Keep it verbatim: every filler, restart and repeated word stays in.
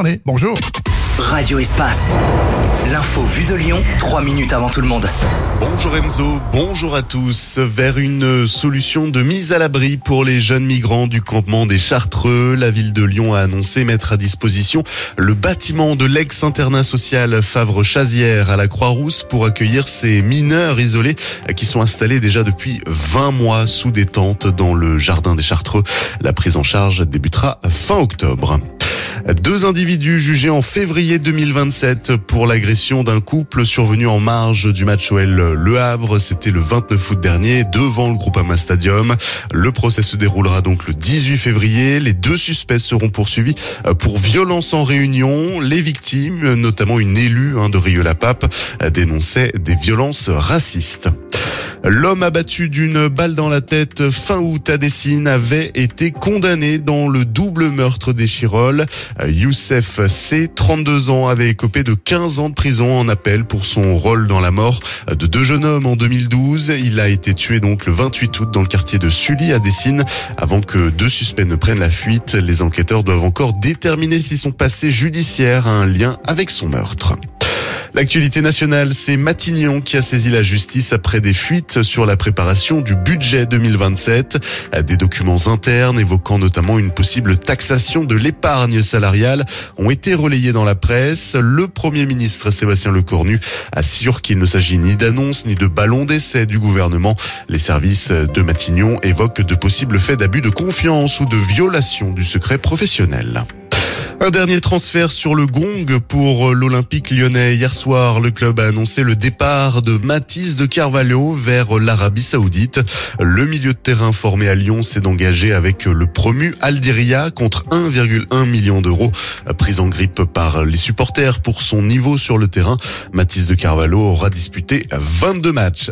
journée. Bonjour. Radio Espace. L'info vue de Lyon, trois minutes avant tout le monde. Bonjour Enzo, bonjour à tous. Vers une solution de mise à l'abri pour les jeunes migrants du campement des Chartreux, la ville de Lyon a annoncé mettre à disposition le bâtiment de l'ex-internat social Favre-Chazières à la Croix-Rousse pour accueillir ces mineurs isolés qui sont installés déjà depuis vingt mois sous des tentes dans le jardin des Chartreux. La prise en charge débutera fin octobre. Deux individus jugés en février deux mille vingt-sept pour l'agression d'un couple survenu en marge du match O L Le Havre. C'était le vingt-neuf août dernier devant le Groupama Stadium. Le procès se déroulera donc le dix-huit février. Les deux suspects seront poursuivis pour violence en réunion. Les victimes, notamment une élue de Rieux-la-Pape, dénonçaient des violences racistes. L'homme abattu d'une balle dans la tête fin août à Dessines avait été condamné dans le double meurtre des Chirolles. Youssef C, trente-deux ans, avait écopé de quinze ans de prison en appel pour son rôle dans la mort de deux jeunes hommes en deux mille douze. Il a été tué donc le vingt-huit août dans le quartier de Sully à Dessines. Avant que deux suspects ne prennent la fuite, les enquêteurs doivent encore déterminer si son passé judiciaire a un lien avec son meurtre. L'actualité nationale, c'est Matignon qui a saisi la justice après des fuites sur la préparation du budget deux mille vingt-sept. Des documents internes évoquant notamment une possible taxation de l'épargne salariale ont été relayés dans la presse. Le Premier ministre Sébastien Lecornu assure qu'il ne s'agit ni d'annonce ni de ballon d'essai du gouvernement. Les services de Matignon évoquent de possibles faits d'abus de confiance ou de violation du secret professionnel. Un dernier transfert sur le gong pour l'Olympique lyonnais. Hier soir, le club a annoncé le départ de Mathys de Carvalho vers l'Arabie Saoudite. Le milieu de terrain formé à Lyon s'est engagé avec le promu Aldiria contre un virgule un million d'euros. Pris en grippe par les supporters pour son niveau sur le terrain, Mathys de Carvalho aura disputé vingt-deux matchs